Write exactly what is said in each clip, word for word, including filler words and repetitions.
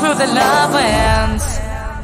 through the love winds.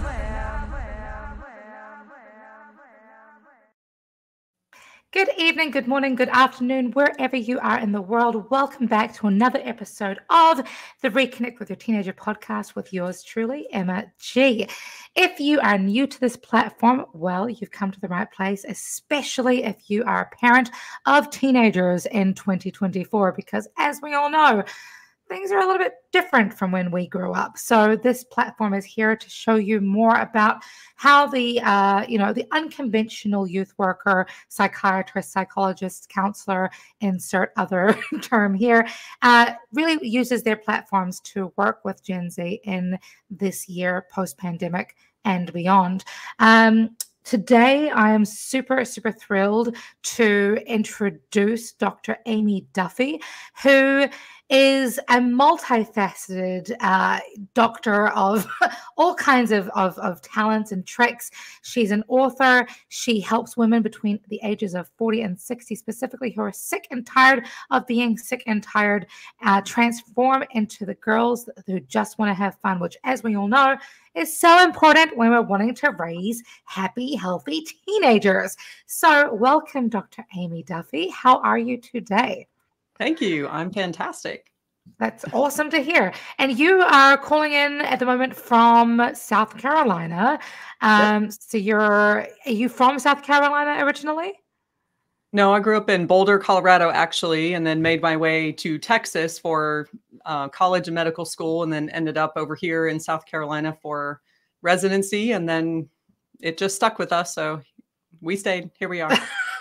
Good evening, good morning, good afternoon, wherever you are in the world. Welcome back to another episode of the Reconnect with Your Teenager podcast with yours truly, Emma G. If you are new to this platform, well, you've come to the right place, especially if you are a parent of teenagers in twenty twenty-four, because as we all know, things are a little bit different from when we grew up. So this platform is here to show you more about how the, uh, you know, the unconventional youth worker, psychiatrist, psychologist, counselor, insert other term here, uh, really uses their platforms to work with Gen Z in this year post-pandemic and beyond. Um, Today, I am super, super thrilled to introduce Doctor Amy Duffy, who is a multifaceted uh, doctor of all kinds of, of, of talents and tricks. She's an author. She helps women between the ages of forty and sixty, specifically who are sick and tired of being sick and tired, uh, transform into the girls who just want to have fun, which, as we all know, is so important when we're wanting to raise happy, healthy teenagers. So welcome, Doctor Amy Duffy. How are you today? Thank you. I'm fantastic. That's awesome to hear. And you are calling in at the moment from South Carolina. Um, yep. So you're, are you from South Carolina originally? No, I grew up in Boulder, Colorado, actually, and then made my way to Texas for uh, college and medical school, and then ended up over here in South Carolina for residency. And then it just stuck with us. So we stayed. Here we are.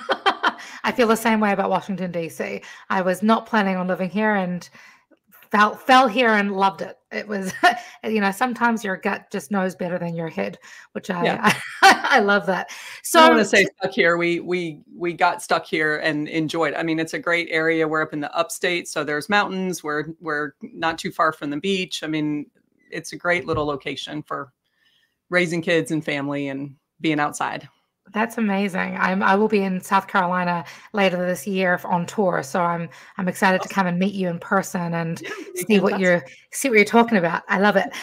I feel the same way about Washington, D C. I was not planning on living here and fell, fell here and loved it. It was, you know, sometimes your gut just knows better than your head, which I, yeah. I, I love that. So I don't want to say stuck here. We, we, we got stuck here and enjoyed. I mean, it's a great area. We're up in the upstate, so there's mountains. We're, we're not too far from the beach. I mean, it's a great little location for raising kids and family and being outside. That's amazing. I'm, I will be in South Carolina later this year on tour, so I'm I'm excited awesome. to come and meet you in person and yeah, see what you're see what you're talking about. I love it.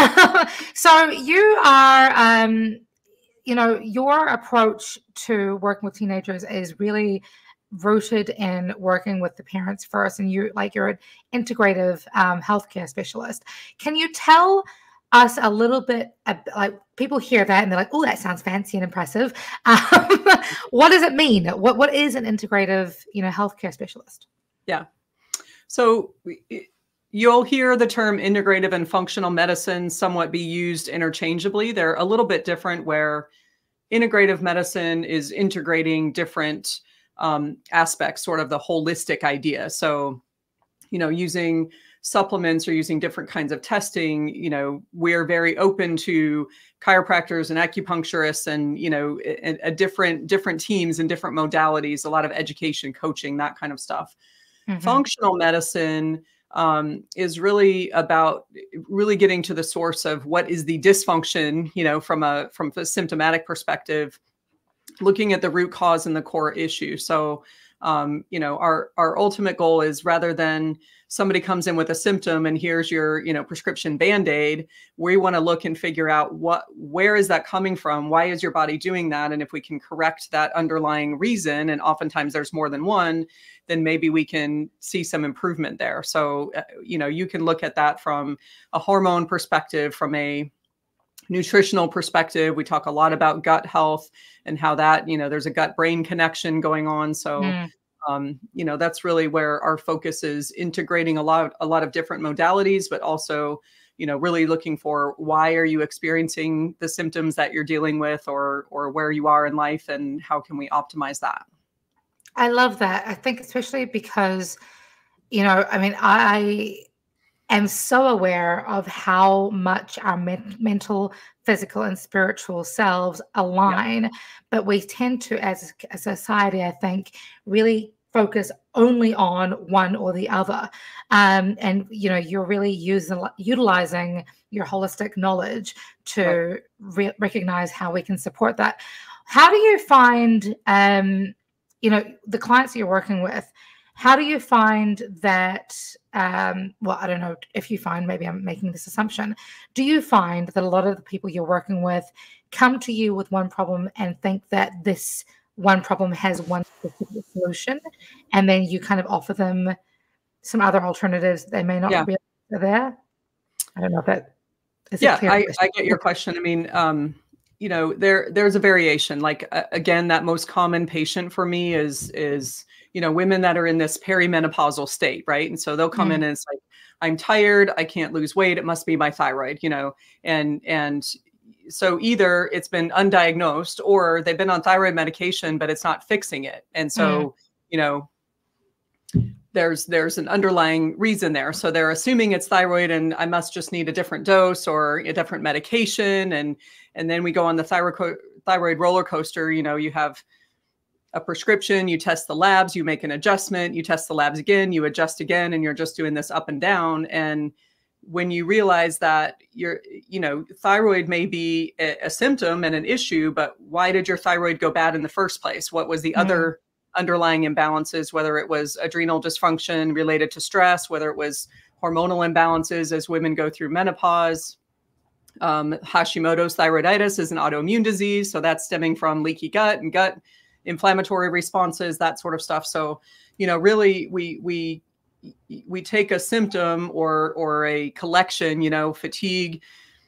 So you are, um, you know, your approach to working with teenagers is really rooted in working with the parents first, and you like you're an integrative um, healthcare specialist. Can you tell us a little bit, like people hear that and they're like, oh, that sounds fancy and impressive. Um, what does it mean? What What is an integrative, you know, healthcare specialist? Yeah. So you'll hear the term integrative and functional medicine somewhat be used interchangeably. They're a little bit different, where integrative medicine is integrating different um, aspects, sort of the holistic idea. So, you know, using supplements or using different kinds of testing, you know, we're very open to chiropractors and acupuncturists and, you know, a, a different, different teams and different modalities, a lot of education, coaching, that kind of stuff. Mm-hmm. Functional medicine um, is really about really getting to the source of what is the dysfunction, you know, from a, from a symptomatic perspective, looking at the root cause and the core issue. So, um, you know, our, our ultimate goal is, rather than somebody comes in with a symptom and here's your, you know, prescription Band-Aid, we want to look and figure out what, where is that coming from? Why is your body doing that? And if we can correct that underlying reason, and oftentimes there's more than one, then maybe we can see some improvement there. So, uh, you know, you can look at that from a hormone perspective, from a nutritional perspective. We talk a lot about gut health and how that, you know, there's a gut-brain connection going on. So, mm. um, you know, that's really where our focus is, integrating a lot, a lot of different modalities, but also, you know, really looking for, why are you experiencing the symptoms that you're dealing with, or, or where you are in life, and how can we optimize that? I love that. I think especially because, you know, I mean, I am so aware of how much our men mental, physical, and spiritual selves align, yeah. but we tend to, as a society, I think, really focus only on one or the other. Um, and, you know, you're really using, utilizing your holistic knowledge to right. re recognize how we can support that. How do you find, um, you know, the clients that you're working with, how do you find that, um, well, I don't know if you find, maybe I'm making this assumption, do you find that a lot of the people you're working with come to you with one problem and think that this one problem has one specific solution, and then you kind of offer them some other alternatives they may not Yeah. realize are there? I don't know if that is Yeah, a clear I, question. I get your question. I mean, um, you know, there there's a variation. Like uh, again, that most common patient for me is is you know, women that are in this perimenopausal state, right? And so they'll come Mm. in and it's like, I'm tired, I can't lose weight, it must be my thyroid, you know, and and so either it's been undiagnosed or they've been on thyroid medication, but it's not fixing it. And so, Mm. you know, there's there's an underlying reason there. So they're assuming it's thyroid and I must just need a different dose or a different medication. And and then we go on the thyroid co- thyroid roller coaster. You know, you have a prescription, you test the labs, you make an adjustment, you test the labs again, you adjust again, and you're just doing this up and down. And when you realize that your, you know, thyroid may be a, a symptom and an issue, but why did your thyroid go bad in the first place? What was the Mm. other underlying imbalances, whether it was adrenal dysfunction related to stress, whether it was hormonal imbalances as women go through menopause? Um, Hashimoto's thyroiditis is an autoimmune disease. So that's stemming from leaky gut and gut inflammatory responses, that sort of stuff. So, you know, really we, we, we take a symptom or, or a collection, you know, fatigue,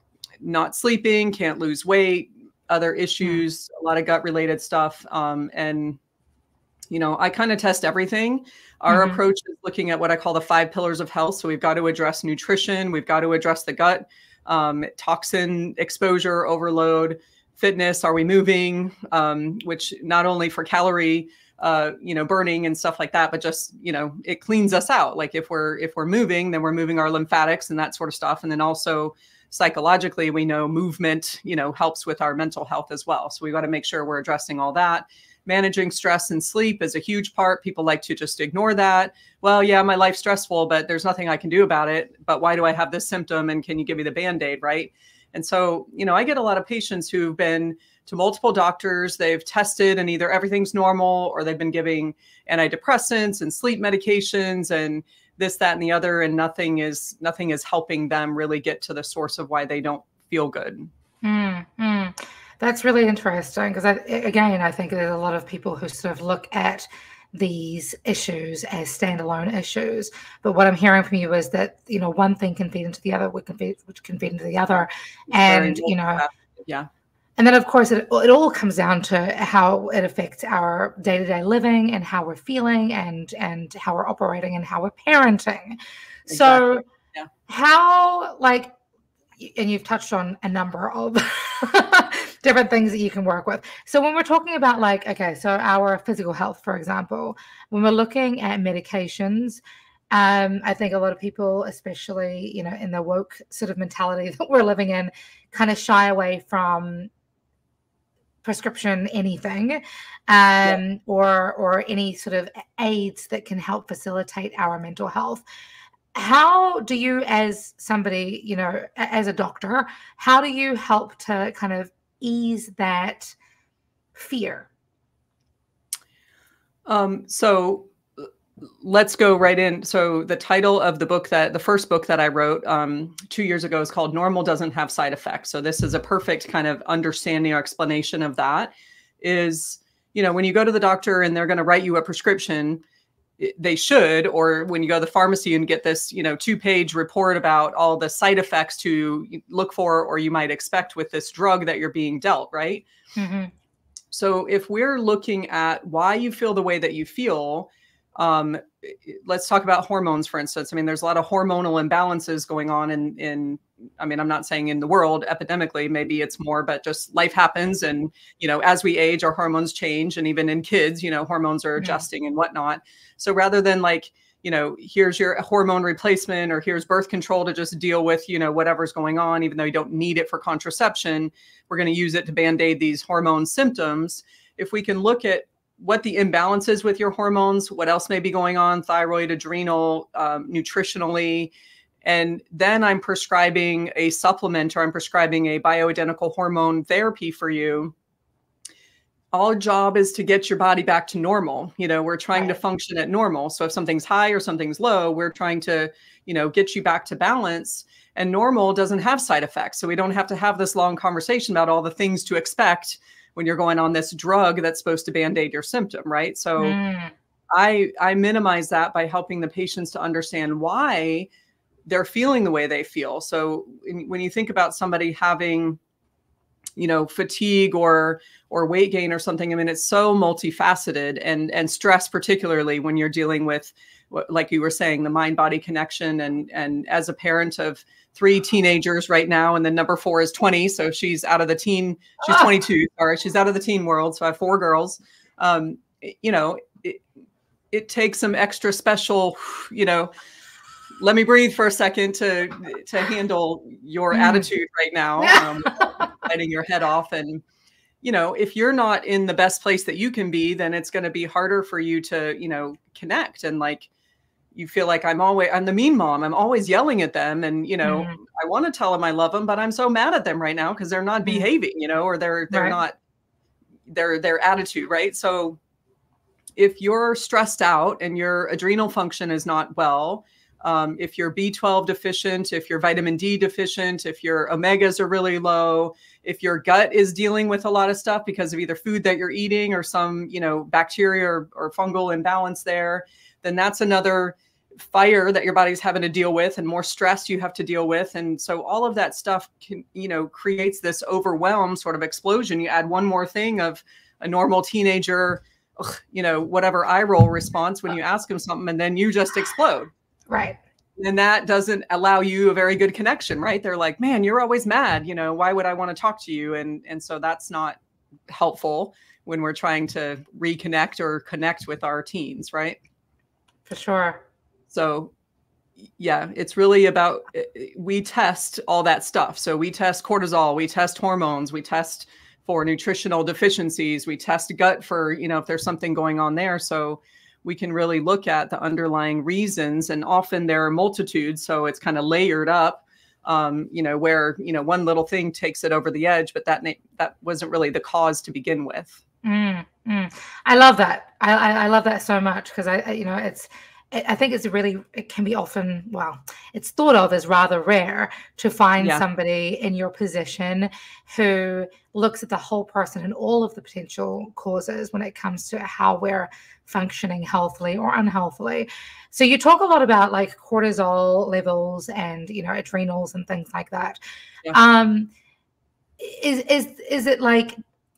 not sleeping, can't lose weight, other issues, mm. a lot of gut related stuff. Um, and, you know, I kind of test everything. Our mm-hmm. approach is looking at what I call the five pillars of health. So we've got to address nutrition. We've got to address the gut, um, toxin exposure, overload, fitness. Are we moving? Um, which not only for calorie, uh, you know, burning and stuff like that, but just, you know, it cleans us out. Like if we're, if we're moving, then we're moving our lymphatics and that sort of stuff. And then also psychologically, we know movement, you know, helps with our mental health as well. So we got to make sure we're addressing all that. Managing stress and sleep is a huge part. People like to just ignore that. Well, yeah, my life's stressful, but there's nothing I can do about it. But why do I have this symptom? And can you give me the Band-Aid, right? And so, you know, I get a lot of patients who've been to multiple doctors. They've tested and either everything's normal or they've been giving antidepressants and sleep medications and this, that, and the other. And nothing is nothing is helping them really get to the source of why they don't feel good. Mm-hmm. That's really interesting because, I, again, I think there's a lot of people who sort of look at these issues as standalone issues. But what I'm hearing from you is that, you know, one thing can feed into the other, which can feed, which can feed into the other. And, you know, yeah. And then, of course, it, it all comes down to how it affects our day-to-day living and how we're feeling and, and how we're operating and how we're parenting. Exactly. So yeah. how, like, and you've touched on a number of different things that you can work with. So when we're talking about like, okay, so our physical health, for example, when we're looking at medications, um, I think a lot of people, especially, you know, in the woke sort of mentality that we're living in, kind of shy away from prescription anything, um, yeah. or, or any sort of aids that can help facilitate our mental health. How do you, as somebody, you know, as a doctor, how do you help to kind of ease that fear? Um, so let's go right in. So the title of the book that the first book that I wrote um, two years ago is called Normal Doesn't Have Side Effects. So this is a perfect kind of understanding or explanation of that is, you know, when you go to the doctor and they're going to write you a prescription, they should, or when you go to the pharmacy and get this, you know, two page report about all the side effects to look for, or you might expect with this drug that you're being dealt, right? Mm-hmm. So if we're looking at why you feel the way that you feel, um, let's talk about hormones, for instance. I mean, there's a lot of hormonal imbalances going on in, in, I mean, I'm not saying in the world epidemically, maybe it's more, but just life happens. And, you know, as we age, our hormones change. And even in kids, you know, hormones are adjusting mm-hmm. and whatnot. So rather than like, you know, here's your hormone replacement or here's birth control to just deal with, you know, whatever's going on, even though you don't need it for contraception, we're going to use it to Band-Aid these hormone symptoms. If we can look at what the imbalance is with your hormones, what else may be going on, thyroid, adrenal, um, nutritionally, and then I'm prescribing a supplement or I'm prescribing a bioidentical hormone therapy for you. our job is to get your body back to normal. You know, we're trying Right. to function at normal. So if something's high or something's low, we're trying to, you know, get you back to balance. And normal doesn't have side effects. So we don't have to have this long conversation about all the things to expect when you're going on this drug that's supposed to band-aid your symptom, right? So Mm. I, I minimize that by helping the patients to understand why they're feeling the way they feel. So when you think about somebody having, you know, fatigue or or weight gain or something, I mean, it's so multifaceted, and and stress, particularly when you're dealing with, like you were saying, the mind-body connection. And and as a parent of three teenagers right now, and then number four is twenty, so she's out of the teen, she's Ah. twenty-two, sorry, she's out of the teen world. So I have four girls. Um, you know, it, it takes some extra special, you know, let me breathe for a second to to handle your mm. attitude right now, um, biting your head off. And, you know, if you're not in the best place that you can be, then it's going to be harder for you to, you know, connect. And like, you feel like I'm always, I'm the mean mom. I'm always yelling at them. And, you know, mm. I want to tell them I love them, but I'm so mad at them right now because they're not mm. behaving, you know, or they're, they're right. not, their, their attitude. Right. So if you're stressed out and your adrenal function is not well, Um, if you're B twelve deficient, if you're vitamin D deficient, if your omegas are really low, if your gut is dealing with a lot of stuff because of either food that you're eating or some, you know, bacteria or, or fungal imbalance there, then that's another fire that your body's having to deal with, and more stress you have to deal with. And so all of that stuff can, you know, creates this overwhelm sort of explosion. You add one more thing of a normal teenager, ugh, you know, whatever eye roll response when you ask them something, and then you just explode. Right. And that doesn't allow you a very good connection, right? They're like, man, you're always mad. You know, why would I want to talk to you? And, and so that's not helpful when we're trying to reconnect or connect with our teens, right? For sure. So yeah, it's really about, we test all that stuff. So we test cortisol, we test hormones, we test for nutritional deficiencies, we test gut for, you know, if there's something going on there. So we can really look at the underlying reasons, and often there are multitudes. So it's kind of layered up, um, you know, where, you know, one little thing takes it over the edge, but that, that wasn't really the cause to begin with. Mm, mm. I love that. I, I, I love that so much because I, I, you know, it's, I think it's really, it can be often, well, it's thought of as rather rare to find yeah. somebody in your position who looks at the whole person and all of the potential causes when it comes to how we're functioning healthily or unhealthily. So you talk a lot about like cortisol levels and, you know, adrenals and things like that. Yeah. Um, is, is, is it like,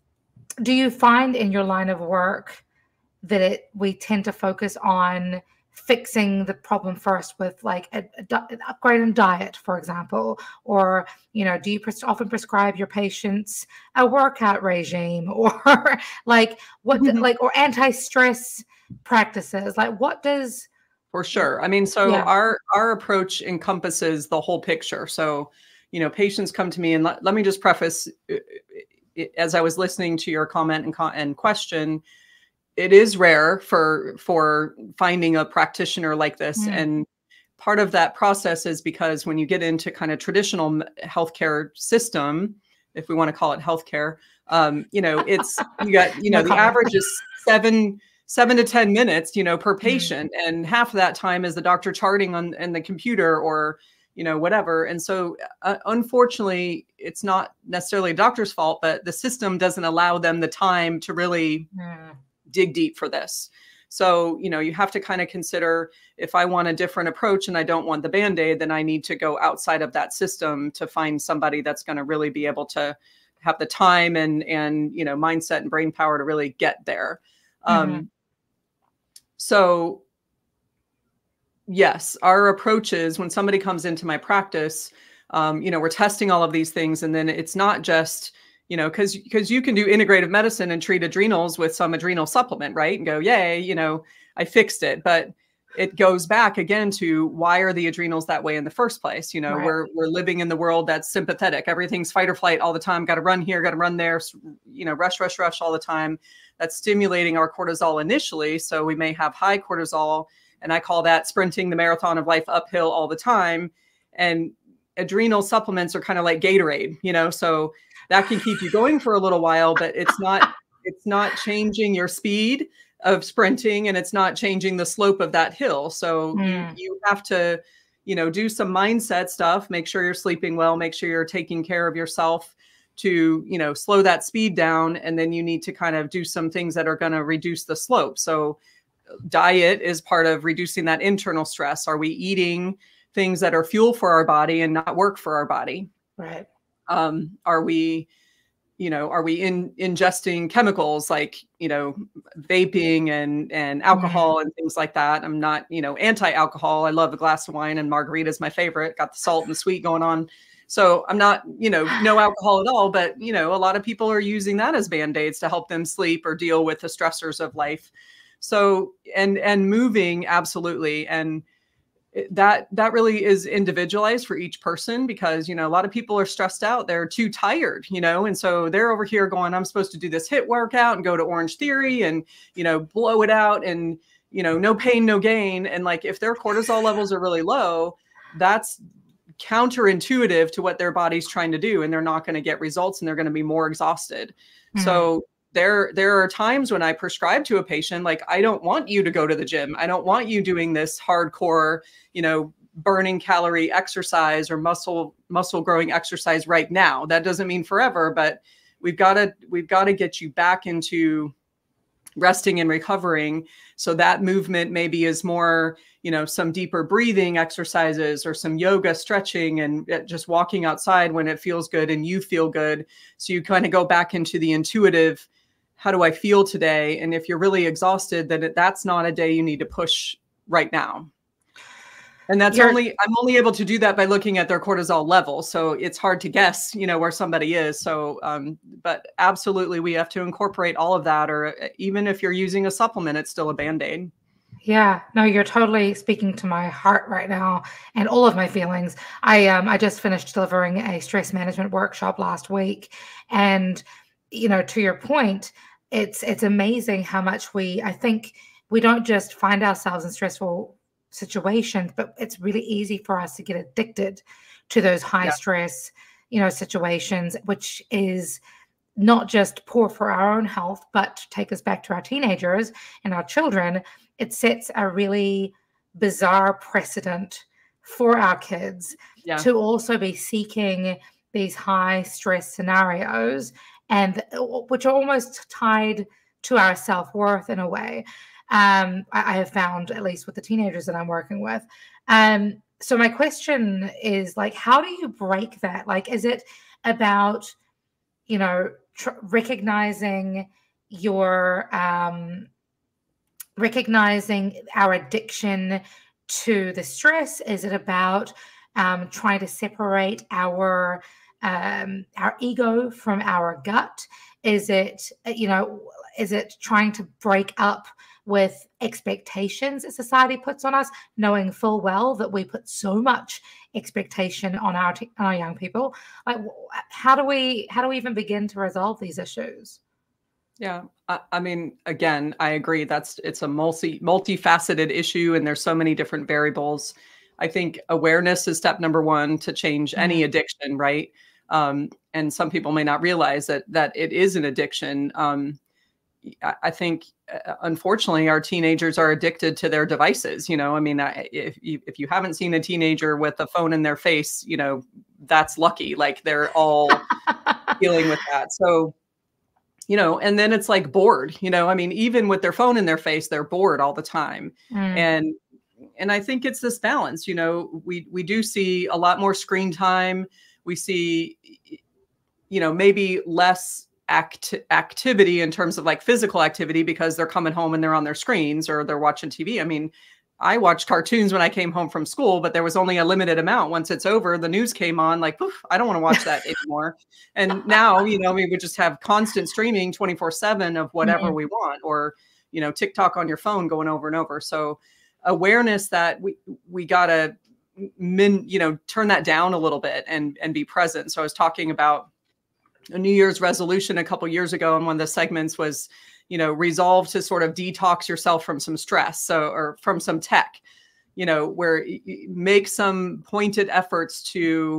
do you find in your line of work that it, we tend to focus on fixing the problem first with like a, a, an upgrade in diet, for example, or, you know, do you pres- often prescribe your patients a workout regime, or like what, mm-hmm. like, or anti-stress practices? Like what does... For sure. I mean, so yeah. our, our approach encompasses the whole picture. So, you know, patients come to me, and let, let me just preface, as I was listening to your comment and, and question, it is rare for for finding a practitioner like this. Mm. And part of that process is because when you get into kind of traditional healthcare system, if we want to call it healthcare, um, you know, it's, you got, you know, no the comment. Average is seven, seven to ten minutes, you know, per patient. Mm. And half of that time is the doctor charting on, on the computer or, you know, whatever. And so uh, unfortunately, it's not necessarily a doctor's fault, but the system doesn't allow them the time to really mm. dig deep for this. So, you know, you have to kind of consider, if I want a different approach and I don't want the Band-Aid, then I need to go outside of that system to find somebody that's going to really be able to have the time and, and, you know, mindset and brain power to really get there. Mm-hmm. Um, so yes, our approach is when somebody comes into my practice, um, you know, we're testing all of these things, and then it's not just, you know, because because you can do integrative medicine and treat adrenals with some adrenal supplement, right? And go, yay, you know, I fixed it. But it goes back again to, why are the adrenals that way in the first place? You know, right. we're we're living in the world that's sympathetic. Everything's fight or flight all the time. Got to run here, got to run there, you know, rush, rush, rush all the time. That's stimulating our cortisol initially. So we may have high cortisol, and I call that sprinting the marathon of life uphill all the time. And adrenal supplements are kind of like Gatorade, you know, so that can keep you going for a little while, but it's not, it's it's not changing your speed of sprinting, and it's not changing the slope of that hill. So mm. you, you have to, you know, do some mindset stuff, make sure you're sleeping well, make sure you're taking care of yourself to, you know, slow that speed down. And then you need to kind of do some things that are going to reduce the slope. So diet is part of reducing that internal stress. Are we eating things that are fuel for our body and not work for our body? Right. Um, are we, you know, are we in ingesting chemicals like, you know, vaping and, and alcohol mm. and things like that? I'm not, you know, anti-alcohol. I love a glass of wine, and margarita is my favorite. Got the salt and the sweet going on. So I'm not, you know, no alcohol at all, but, you know, a lot of people are using that as Band-Aids to help them sleep or deal with the stressors of life. So, and, and moving, absolutely. And that, that really is individualized for each person, because, you know, a lot of people are stressed out. They're too tired, you know, and so they're over here going, I'm supposed to do this HIIT workout and go to Orange Theory and, you know, blow it out and, you know, no pain, no gain. And like, if their cortisol levels are really low, that's counterintuitive to what their body's trying to do. And they're not going to get results, and they're going to be more exhausted. Mm-hmm. So there, there are times when I prescribe to a patient, like, I don't want you to go to the gym. I don't want you doing this hardcore, you know, burning calorie exercise or muscle, muscle growing exercise right now. That doesn't mean forever, but we've got to, we've got to get you back into resting and recovering. So that movement maybe is more, you know, some deeper breathing exercises or some yoga, stretching, and just walking outside when it feels good and you feel good. So you kind of go back into the intuitive, how do I feel today? And if you're really exhausted, then it, that's not a day you need to push right now. And that's you're, only, I'm only able to do that by looking at their cortisol level. So it's hard to guess, you know, where somebody is. So, um, but absolutely, we have to incorporate all of that, or even if you're using a supplement, it's still a Band-Aid. Yeah, no, you're totally speaking to my heart right now and all of my feelings. I, um, I just finished delivering a stress management workshop last week. And, you know, to your point, it's, it's amazing how much we, I think we don't just find ourselves in stressful situations, but it's really easy for us to get addicted to those high yeah. stress, you know, situations, which is not just poor for our own health, but to take us back to our teenagers and our children, it sets a really bizarre precedent for our kids yeah. to also be seeking these high stress scenarios, and which are almost tied to our self-worth in a way. Um, I, I have found, at least with the teenagers that I'm working with. Um, so my question is, like, how do you break that? Like, is it about, you know, tr- recognizing your, um, recognizing our addiction to the stress? Is it about um, trying to separate our, um, our ego from our gut? Is it, you know, is it trying to break up with expectations that society puts on us, knowing full well that we put so much expectation on our t- on our young people? Like, how do we how do we even begin to resolve these issues? Yeah, I, I mean, again, I agree. That's it's a multi multifaceted issue, and there's so many different variables. I think awareness is step number one to change mm-hmm. any addiction, right? Um, and some people may not realize that that it is an addiction. Um, I think, uh, unfortunately, our teenagers are addicted to their devices. You know, I mean, I, if you, if you haven't seen a teenager with a phone in their face, you know, that's lucky. Like, they're all dealing with that. So, you know, and then it's like bored, you know, I mean, even with their phone in their face, they're bored all the time. Mm. And, and I think it's this balance, you know, we, we do see a lot more screen time. We see, you know, maybe less act activity in terms of like physical activity, because they're coming home and they're on their screens or they're watching T V. I mean, I watched cartoons when I came home from school, but there was only a limited amount. Once it's over, the news came on, like, poof, I don't want to watch that anymore. And now, you know, we would just have constant streaming twenty-four seven of whatever mm-hmm. we want, or, you know, TikTok on your phone going over and over. So awareness that we, we gotta, min, you know, turn that down a little bit and, and be present. So I was talking about a New Year's resolution a couple years ago, and one of the segments was, you know, resolve to sort of detox yourself from some stress, so, or from some tech, you know, where you make some pointed efforts to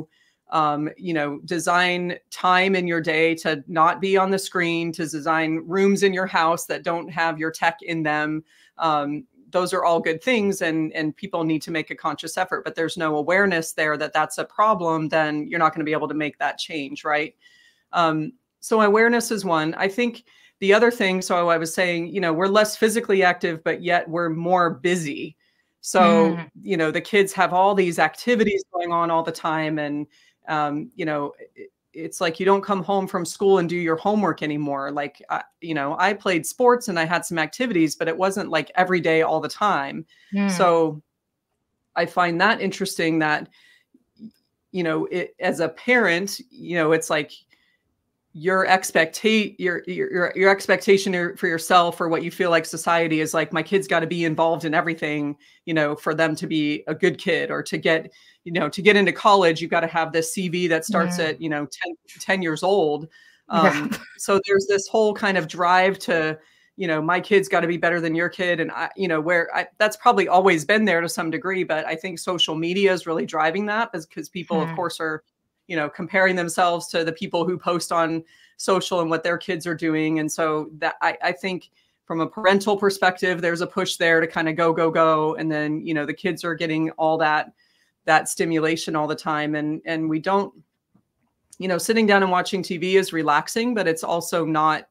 Um, you know, design time in your day to not be on the screen, to design rooms in your house that don't have your tech in them. Um, those are all good things, and, and people need to make a conscious effort, but there's no awareness there that that's a problem, then you're not going to be able to make that change, right? Um, so awareness is one. I think the other thing, so I was saying, you know, we're less physically active, but yet we're more busy. So, mm. you know, the kids have all these activities going on all the time, and Um, you know, it, it's like you don't come home from school and do your homework anymore. Like, uh, you know, I played sports and I had some activities, but it wasn't like every day all the time. Mm. So I find that interesting that, you know, it, as a parent, you know, it's like your expectate your, your, your expectation for yourself or what you feel like society is like, my kid's got to be involved in everything, you know, for them to be a good kid, or to get, you know, to get into college, you've got to have this C V that starts yeah. at, you know, ten, ten years old. Um, yeah. So there's this whole kind of drive to, you know, my kid's got to be better than your kid. And I, you know, where I, that's probably always been there to some degree, but I think social media is really driving that, because people, hmm. of course, are, you know, comparing themselves to the people who post on social and what their kids are doing. And so that I, I think from a parental perspective, there's a push there to kind of go, go, go. And then, you know, the kids are getting all that, that stimulation all the time. And, and we don't, you know, sitting down and watching T V is relaxing, but it's also not,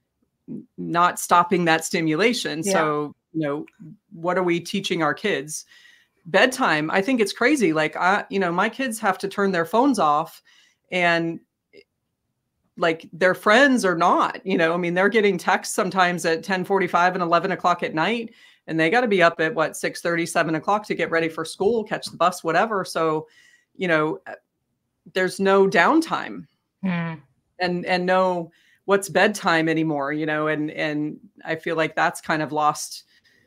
not stopping that stimulation. Yeah. So, you know, what are we teaching our kids? Bedtime, I think it's crazy. Like, I, you know, my kids have to turn their phones off, and like their friends are not, you know, I mean, they're getting texts sometimes at ten forty-five and eleven o'clock at night, and they got to be up at what, six thirty, seven o'clock to get ready for school, catch the bus, whatever. So, you know, there's no downtime mm. and, and no, what's bedtime anymore, you know, and, and I feel like that's kind of lost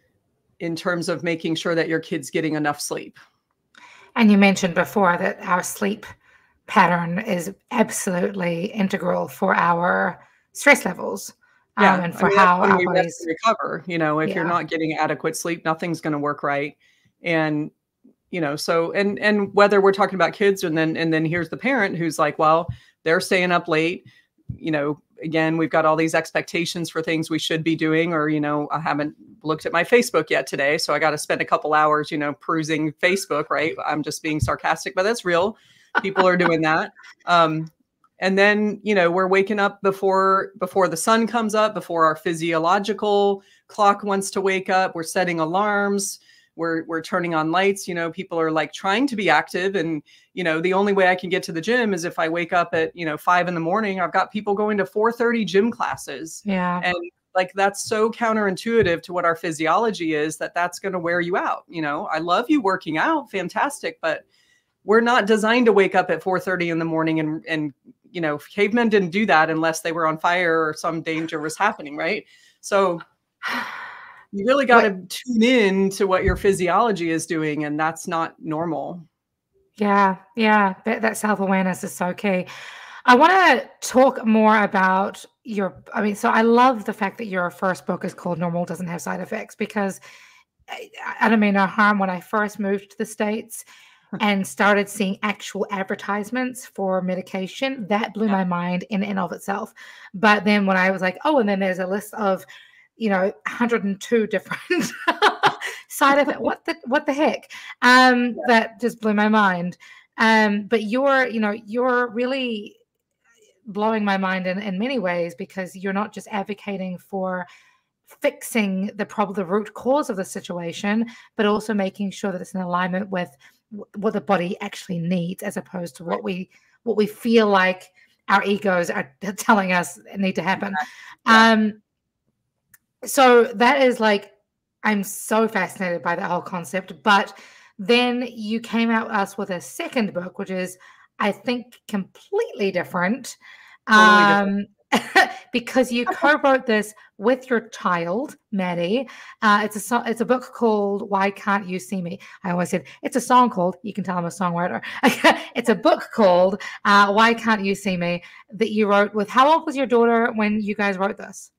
in terms of making sure that your kid's getting enough sleep. And you mentioned before that our sleep pattern is absolutely integral for our stress levels. Yeah, um, and for I mean, how our bodies recover. You know, if yeah. you're not getting adequate sleep, nothing's going to work right. And, you know, so, and, and whether we're talking about kids, and then, and then here's the parent who's like, well, they're staying up late, you know, again, we've got all these expectations for things we should be doing, or, you know, I haven't looked at my Facebook yet today, so I got to spend a couple hours, you know, perusing Facebook, right? I'm just being sarcastic, but that's real. People are doing that. Um, and then, you know, we're waking up before, before the sun comes up, before our physiological clock wants to wake up. We're setting alarms. We're, we're turning on lights. You know, people are like trying to be active, and, you know, the only way I can get to the gym is if I wake up at, you know, five in the morning. I've got people going to four thirty gym classes. Yeah. And like, that's so counterintuitive to what our physiology is, that that's going to wear you out. You know, I love you working out. Fantastic. But we're not designed to wake up at four thirty in the morning, and, and, you know, cavemen didn't do that unless they were on fire or some danger was happening. Right. So you really got to tune in to what your physiology is doing, and that's not normal. Yeah. Yeah. That, that self-awareness is so key. I want to talk more about your, I mean, so I love the fact that your first book is called Normal Doesn't Have Side Effects, because I, I don't mean no harm. When I first moved to the States and started seeing actual advertisements for medication, that blew my mind in and of itself. But then when I was like, oh, and then there's a list of, you know, one hundred two different side effects. What the, what the heck? Um, that just blew my mind. Um, but you're, you know, you're really blowing my mind in, in many ways, because you're not just advocating for fixing the problem, the root cause of the situation, but also making sure that it's in alignment with what the body actually needs, as opposed to what we, what we feel like our egos are telling us need to happen. Yeah. Um, So that is like, I'm so fascinated by that whole concept. But then you came out us with a second book, which is, I think, completely different. Totally um, different. Because you co-wrote this with your child, Maddie. Uh, it's a so it's a book called Why Can't You See Me? I always said it's a song called, you can tell I'm a songwriter. It's a book called uh, Why Can't You See Me, that you wrote with, how old was your daughter when you guys wrote this?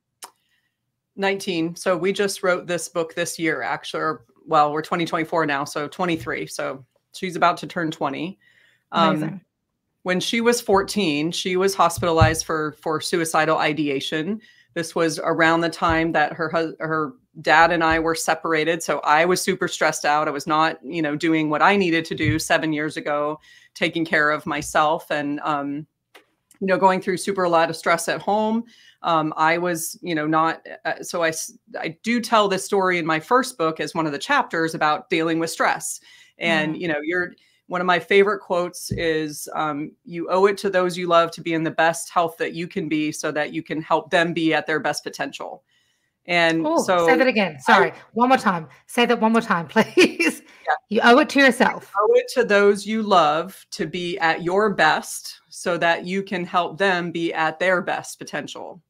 nineteen. So we just wrote this book this year, actually. Or, well, we're twenty twenty-four now, so twenty-three. So she's about to turn twenty. Um, when she was fourteen, she was hospitalized for for suicidal ideation. This was around the time that her her dad and I were separated. So I was super stressed out. I was not, you know, doing what I needed to do seven years ago, taking care of myself and, um, you know, going through super a lot of stress at home. Um, I was, you know, not, uh, so I, I do tell this story in my first book as one of the chapters about dealing with stress. And, mm. you know, you're, one of my favorite quotes is, um, you owe it to those you love to be in the best health that you can be so that you can help them be at their best potential. And Ooh, so say that again. Sorry. I, one more time. Say that one more time, please. Yeah. You owe it to yourself. You owe it to those you love to be at your best so that you can help them be at their best potential.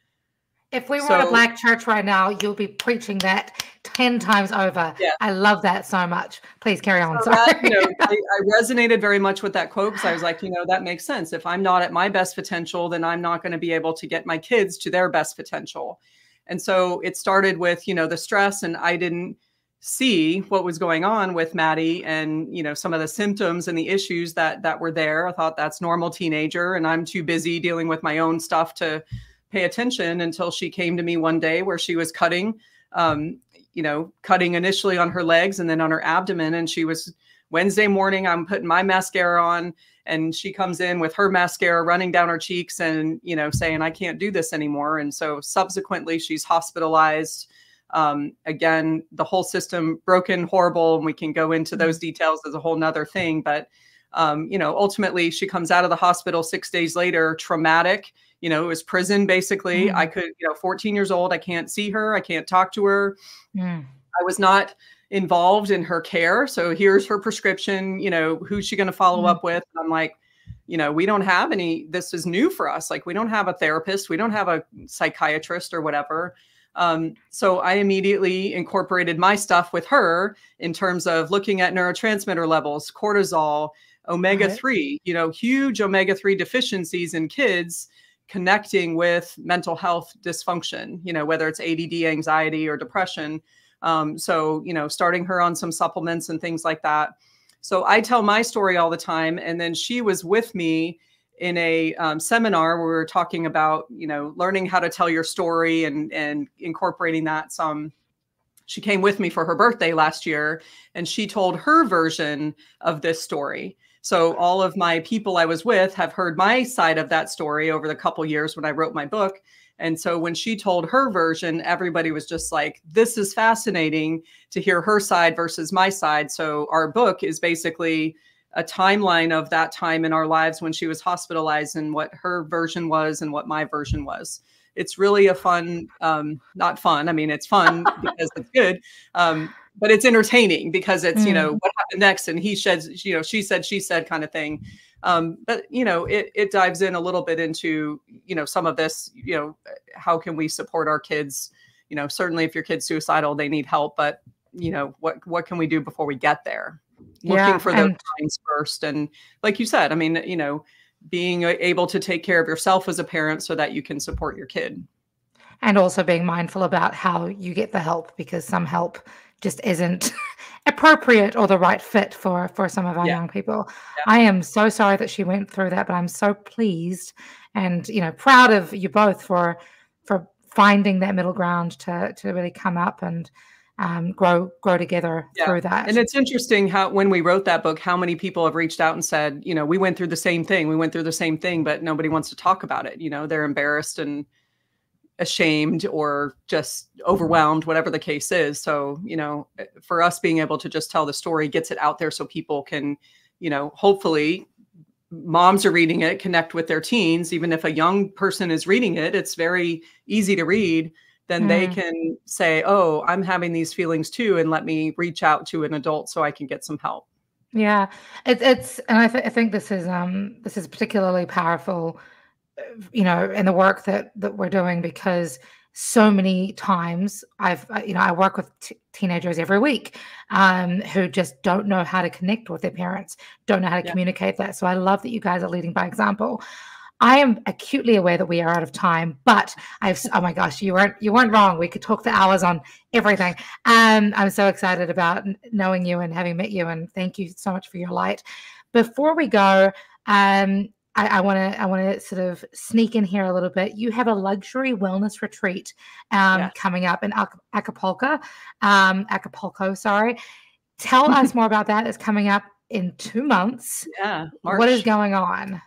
If we were so, at a Black church right now, you'll be preaching that ten times over. Yeah. I love that so much. Please carry on. So Sorry. That, you know, I, I resonated very much with that quote because I was like, you know, that makes sense. If I'm not at my best potential, then I'm not going to be able to get my kids to their best potential. And so it started with, you know, the stress, and I didn't see what was going on with Maddie and, you know, some of the symptoms and the issues that that were there. I thought that's normal teenager, and I'm too busy dealing with my own stuff to pay attention until she came to me one day where she was cutting, um, you know, cutting initially on her legs and then on her abdomen. And she was Wednesday morning, I'm putting my mascara on, and she comes in with her mascara running down her cheeks and, you know, saying, I can't do this anymore. And so subsequently she's hospitalized. Um, again, the whole system broken, horrible. And we can go into those details as a whole nother thing. But, um, you know, ultimately she comes out of the hospital six days later, traumatic. You know, it was prison, basically. Mm. I could, you know, fourteen years old, I can't see her. I can't talk to her. Mm. I was not involved in her care. So here's her prescription, you know, who's she going to follow mm. up with? And I'm like, you know, we don't have any, this is new for us. Like, we don't have a therapist. We don't have a psychiatrist or whatever. Um, so I immediately incorporated my stuff with her in terms of looking at neurotransmitter levels, cortisol, omega three, right. you know, huge omega three deficiencies in kids, connecting with mental health dysfunction, you know, whether it's A D D, anxiety, or depression. Um, so, you know, starting her on some supplements and things like that. So I tell my story all the time. And then she was with me in a um, seminar where we were talking about, you know, learning how to tell your story and, and incorporating that some. She came with me for her birthday last year, and she told her version of this story. So all of my people I was with have heard my side of that story over the couple years when I wrote my book. And so when she told her version, everybody was just like, this is fascinating to hear her side versus my side. So our book is basically a timeline of that time in our lives when she was hospitalized and what her version was and what my version was. It's really a fun, um, not fun. I mean, it's fun because it's good. Um, but it's entertaining because it's, mm. you know, what happened next? And he sheds, you know, she said, she said kind of thing. Um, but, you know, it, it dives in a little bit into, you know, some of this, you know, how can we support our kids? You know, certainly if your kid's suicidal, they need help, but, you know, what, what can we do before we get there? Looking yeah, for those signs first. And like you said, I mean, you know, being able to take care of yourself as a parent so that you can support your kid. And also being mindful about how you get the help, because some help just isn't appropriate or the right fit for, for some of our yeah. young people. Yeah. I am so sorry that she went through that, but I'm so pleased and, you know, proud of you both for, for finding that middle ground to, to really come up and um, grow, grow together yeah. through that. And it's interesting how, when we wrote that book, how many people have reached out and said, you know, we went through the same thing. We went through the same thing, but nobody wants to talk about it. You know, they're embarrassed and ashamed or just overwhelmed, whatever the case is. So, you know, for us being able to just tell the story gets it out there so people can, you know, hopefully moms are reading it, connect with their teens. Even if a young person is reading it, it's very easy to read. Then mm. they can say, oh, I'm having these feelings too, and let me reach out to an adult so I can get some help. Yeah, it, it's, and I, th I think this is, um, this is particularly powerful, you know, in the work that, that we're doing, because so many times I've, you know, I work with t teenagers every week um, who just don't know how to connect with their parents, don't know how to yeah. communicate that. So I love that you guys are leading by example. I am acutely aware that we are out of time, but I've, oh my gosh, you weren't, you weren't wrong. We could talk for hours on everything. Um, I'm so excited about knowing you and having met you, and thank you so much for your light. Before we go, Um, I want to I want to sort of sneak in here a little bit. You have a luxury wellness retreat um, Yes. coming up in Ac- Acapulco. Um, Acapulco, sorry. Tell us more about that. It's coming up in two months. Yeah, March. What is going on?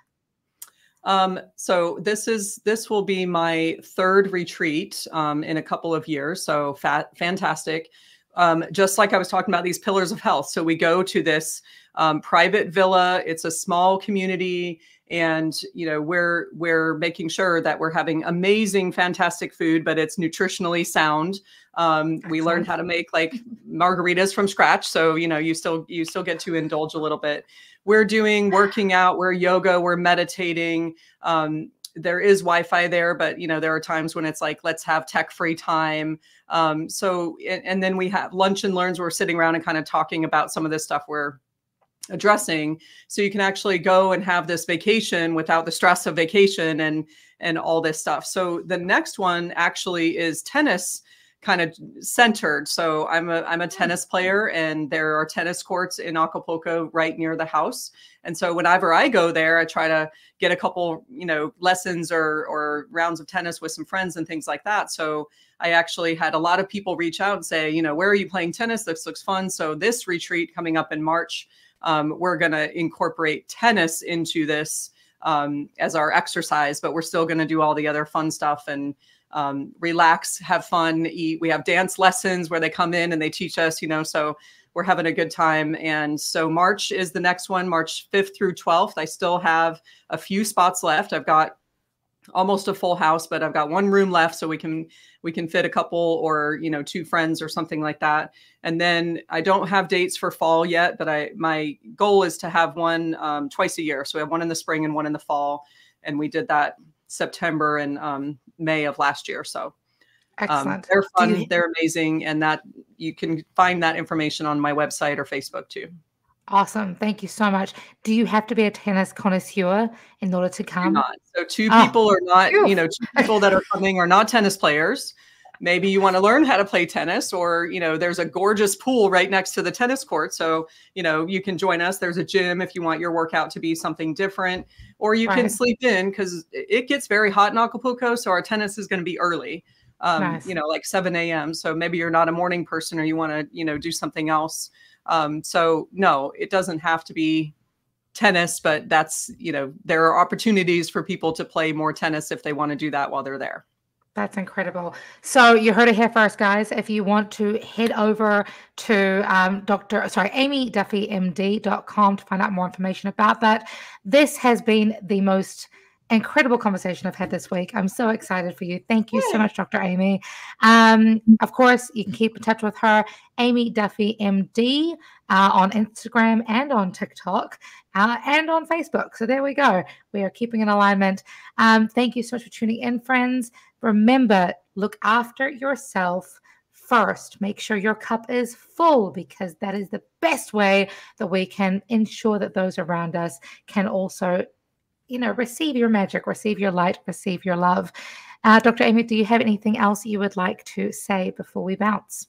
Um, so this is this will be my third retreat um, in a couple of years. So fat, fantastic. Um, just like I was talking about these pillars of health. So we go to this um, private villa. It's a small community, and you know we're we're making sure that we're having amazing, fantastic food, but it's nutritionally sound. Um, we learned how to make like margaritas from scratch, so you know you still you still get to indulge a little bit. We're doing working out, we're yoga, we're meditating. Um, there is Wi-Fi there, but you know there are times when it's like let's have tech-free time. Um, so and, and then we have lunch and learns. Where we're sitting around and kind of talking about some of this stuff we're addressing, so you can actually go and have this vacation without the stress of vacation and and all this stuff. So the next one actually is tennis kind of centered. So I'm a I'm a tennis player, and there are tennis courts in Acapulco right near the house. And so whenever I go there, I try to get a couple, you know, lessons or or rounds of tennis with some friends and things like that. So I actually had a lot of people reach out and say, you know, where are you playing tennis? This looks fun. So this retreat coming up in March, um, we're going to incorporate tennis into this um, as our exercise, but we're still going to do all the other fun stuff and um, relax, have fun, eat. We have dance lessons where they come in and they teach us, you know, so we're having a good time. And so March is the next one, March fifth through twelfth. I still have a few spots left. I've got almost a full house, but I've got one room left, so we can we can fit a couple or you know two friends or something like that. And then I don't have dates for fall yet, but I my goal is to have one um, twice a year. So we have one in the spring and one in the fall, and we did that September and um, May of last year. So um, Excellent. they're fun, you- they're amazing, and that you can find that information on my website or Facebook too. Awesome. Thank you so much. Do you have to be a tennis connoisseur in order to come? Not. So two Oh, people are not, phew. you know, two people that are coming are not tennis players. Maybe you want to learn how to play tennis, or, you know, there's a gorgeous pool right next to the tennis court. So, you know, you can join us. There's a gym if you want your workout to be something different, or you can Right. sleep in because it gets very hot in Acapulco. So our tennis is going to be early, um, Nice. you know, like seven a m So maybe you're not a morning person or you want to, you know, do something else. Um, so no, it doesn't have to be tennis, but that's, you know, there are opportunities for people to play more tennis if they want to do that while they're there. That's incredible. So you heard it here first, guys. If you want to head over to um, Doctor sorry, amy duffy m d dot com to find out more information about that. This has been the most incredible conversation I've had this week. I'm so excited for you. Thank you so Yay. much, Doctor Amy. Um, of course, you can keep in touch with her, Amy Duffy M D, uh, on Instagram and on TikTok uh, and on Facebook. So there we go. We are keeping in alignment. Um, thank you so much for tuning in, friends. Remember, look after yourself first. Make sure your cup is full, because that is the best way that we can ensure that those around us can also, you know, receive your magic, receive your light, receive your love. Uh, Doctor Amy, do you have anything else you would like to say before we bounce?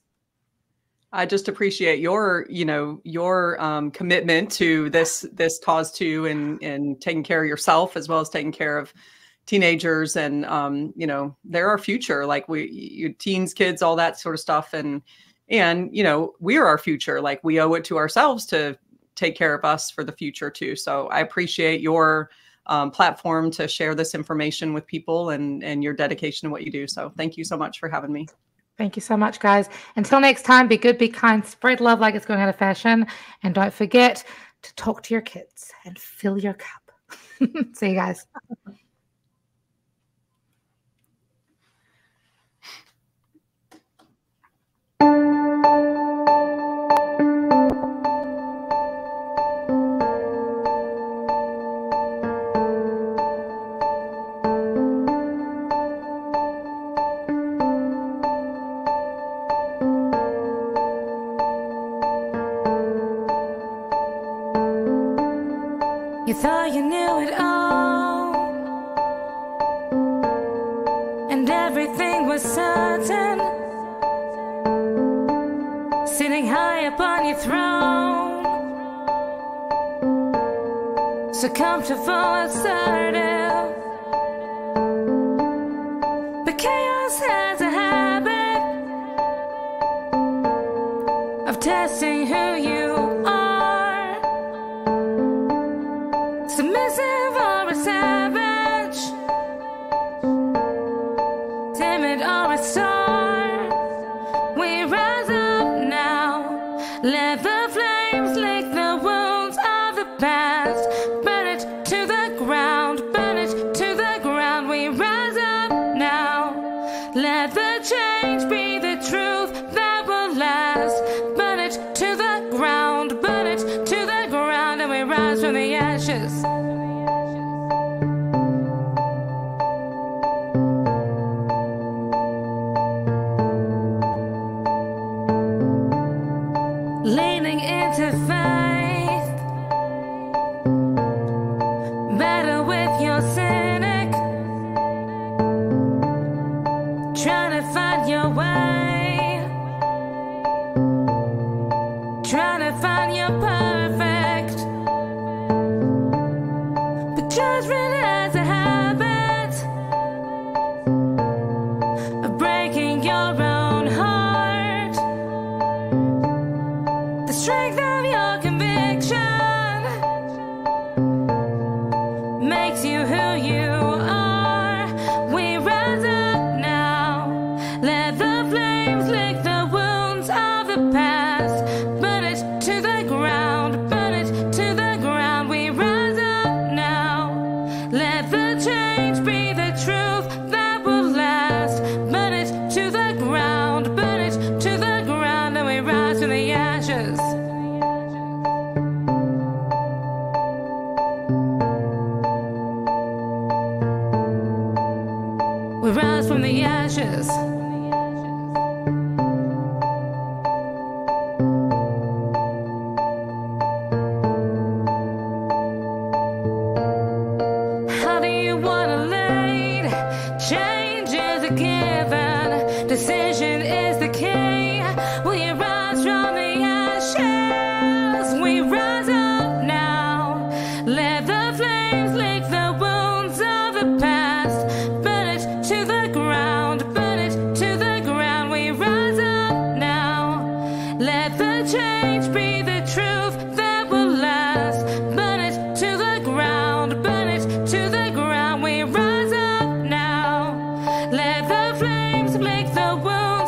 I just appreciate your, you know, your um, commitment to this this cause too, and and taking care of yourself as well as taking care of teenagers, and um, you know, they're our future. Like we, you, teens, kids, all that sort of stuff, and and you know, we're our future. Like we owe it to ourselves to take care of us for the future too. So I appreciate your um, platform to share this information with people, and and your dedication to what you do. So thank you so much for having me. Thank you so much, guys. Until next time, be good, be kind, spread love like it's going out of fashion. And don't forget to talk to your kids and fill your cup. See you guys. You thought you knew it all, and everything was certain, sitting high upon your throne, so comfortable, assertive. But chaos has a habit of testing who you are. Submissive or a savage, timid or a star. We rise up now, let the flames lick the wounds of the past. Burn it to the ground, burn it to the ground. We rise up now, let the change be the truth that will last. Burn it to the ground, burn it to the ground, and we rise from the ashes. Leaning into faith, better with your cynic, trying to find your way, trying to find your perfect. But judgment has a habit of breaking your own heart. The strength of your conviction makes you who you are. We rise up now, let the flames lick the wounds of the past. Burn it to the ground, burn it to the ground. We rise up now, let the change be the truth that will last. Burn it to the ground, burn it to the ground, and we rise from the ashes. We rise from the ashes. How do you want to lead? Change is a given, decision is the key. Will you rise from the ashes? We rise up now, let the flames lick the wounds of the past. Burn it to the ground, burn it to the ground. We rise up now, let the change be the truth that will last. Burn it to the ground, burn it to the ground. We rise up now, let the flames lick the wounds